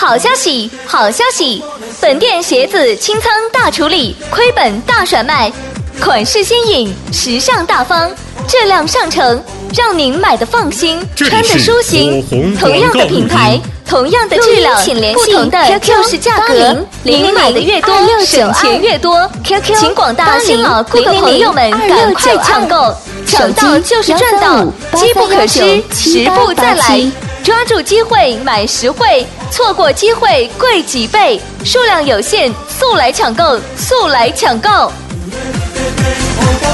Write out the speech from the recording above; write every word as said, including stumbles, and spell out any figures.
好消息，好消息！本店鞋子清仓大处理，亏本大甩卖，款式新颖，时尚大方，质量上乘，让您买的放心，穿的舒心。同样的品牌，同样的质量，不同的就是价格。您买的越多，省钱越多。Q Q， 请广大新老顾客朋友们赶快抢购，抢到就是赚到，机不可失，时不再来。抓住机会买实惠，错过机会贵几倍，数量有限，速来抢购，速来抢购！